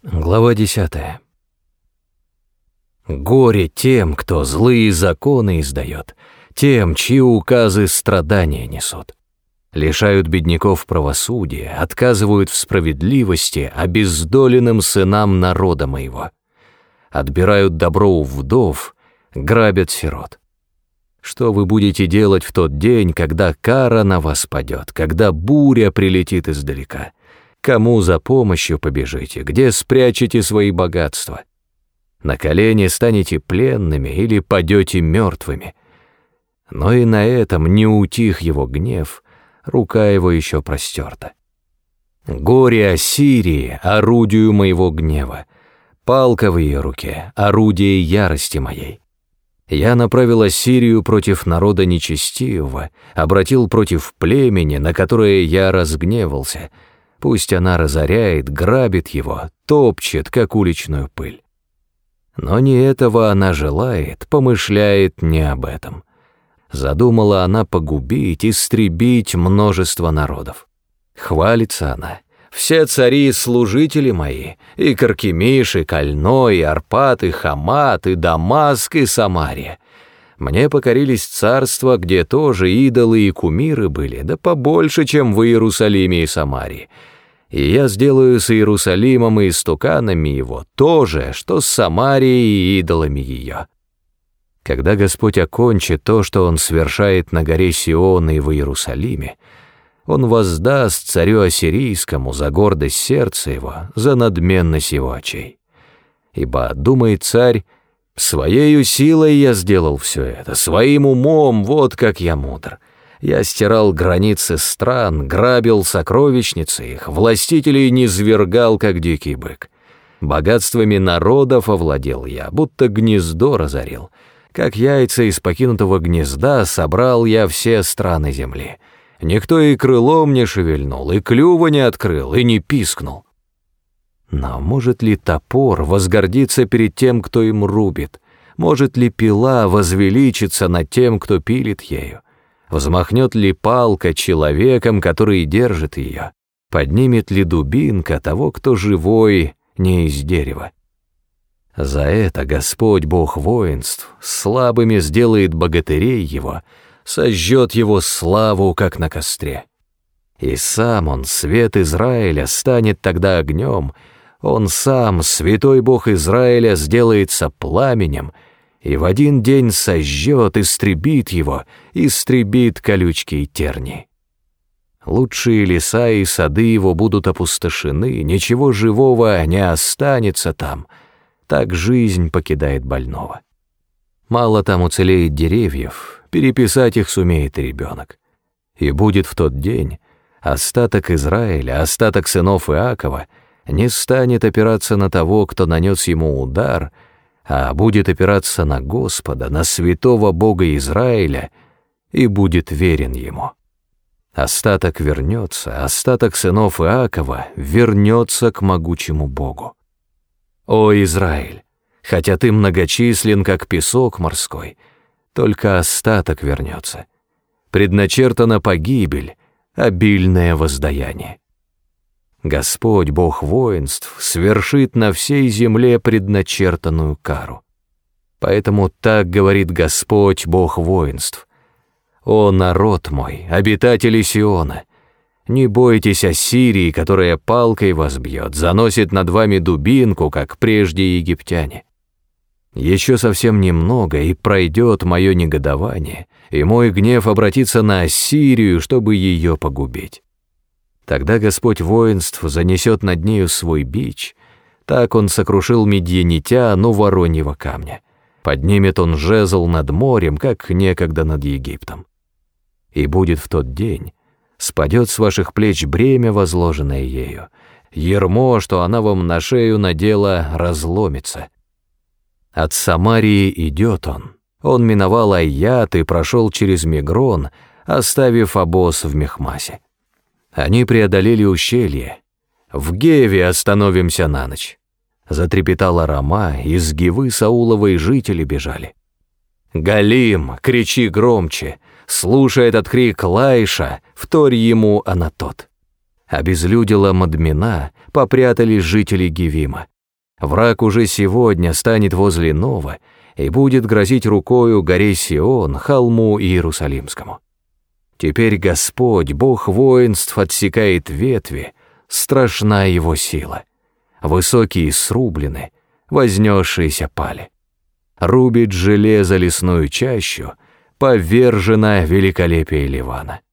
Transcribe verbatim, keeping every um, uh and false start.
Глава десятая. Горе тем, кто злые законы издает, тем, чьи указы страдания несут. Лишают бедняков правосудия, отказывают в справедливости обездоленным сынам народа моего. Отбирают добро у вдов, грабят сирот. Что вы будете делать в тот день, когда кара на вас падет, когда буря прилетит издалека? Кому за помощью побежите, где спрячете свои богатства? На колени станете пленными или падете мертвыми. Но и на этом не утих его гнев, рука его еще простерта. Горе Ассирии, орудию моего гнева, палка в ее руке, орудие ярости моей. Я направил Ассирию против народа нечестивого, обратил против племени, на которое я разгневался. Пусть она разоряет, грабит его, топчет, как уличную пыль. Но не этого она желает, помышляет не об этом. Задумала она погубить, истребить множество народов. Хвалится она: все цари — служители мои, и Каркемиш, и Кальной, и Арпад, и Хамат, и Дамаск, и Самария. Мне покорились царства, где тоже идолы и кумиры были, да побольше, чем в Иерусалиме и Самарии. И я сделаю с Иерусалимом и истуканами его то же, что с Самарией и идолами ее. Когда Господь окончит то, что Он свершает на горе Сион и в Иерусалиме, Он воздаст царю ассирийскому за гордость сердца его, за надменность его очей. Ибо, думает царь, своею силой я сделал все это, своим умом, вот как я мудр. Я стирал границы стран, грабил сокровищницы их, властителей низвергал, как дикий бык. Богатствами народов овладел я, будто гнездо разорил. Как яйца из покинутого гнезда собрал я все страны земли. Никто и крылом не шевельнул, и клюва не открыл, и не пискнул. Но может ли топор возгордиться перед тем, кто им рубит? Может ли пила возвеличиться над тем, кто пилит ею? Взмахнет ли палка человеком, который держит ее? Поднимет ли дубинка того, кто живой, не из дерева? За это Господь, Бог воинств, слабыми сделает богатырей его, сожжет его славу, как на костре. И сам он, свет Израиля, станет тогда огнем, он сам, святой Бог Израиля, сделается пламенем, и в один день сожжет, истребит его, истребит колючки и терни. Лучшие леса и сады его будут опустошены, ничего живого не останется там. Так жизнь покидает больного. Мало там уцелеет деревьев, переписать их сумеет ребенок. И будет в тот день остаток Израиля, остаток сынов Иакова не станет опираться на того, кто нанес ему удар, а будет опираться на Господа, на святого Бога Израиля, и будет верен ему. Остаток вернется, остаток сынов Иакова вернется к могучему Богу. О, Израиль, хотя ты многочислен, как песок морской, только остаток вернется. Предначертана погибель, обильное воздаяние. Господь, Бог воинств, свершит на всей земле предначертанную кару. Поэтому так говорит Господь, Бог воинств: «О, народ мой, обитатели Сиона, не бойтесь Ассирии, которая палкой вас бьет, заносит над вами дубинку, как прежде египтяне. Еще совсем немного, и пройдет мое негодование, и мой гнев обратится на Ассирию, чтобы ее погубить. Тогда Господь воинств занесет над нею свой бич, так он сокрушил медьянитян у вороньего камня. Поднимет он жезл над морем, как некогда над Египтом. И будет в тот день, спадет с ваших плеч бремя, возложенное ею, ярмо, что она вам на шею надела, разломится. От Самарии идет он, он миновал Айят и прошел через Мигрон, оставив обоз в Мехмасе. Они преодолели ущелье. В Геве остановимся на ночь. Затрепетала Рама, из Гивы Сауловой жители бежали. Галим, кричи громче, слушай этот крик Лайша, вторь ему Анатот. Обезлюдила Мадмена, попрятались жители Гивима. Враг уже сегодня станет возле Нова и будет грозить рукою горе Сион, холму Иерусалимскому. Теперь Господь, Бог воинств, отсекает ветви, страшна его сила. Высокие срублены, вознесшиеся пали. Рубит железо лесную чащу, повержено великолепие Ливана.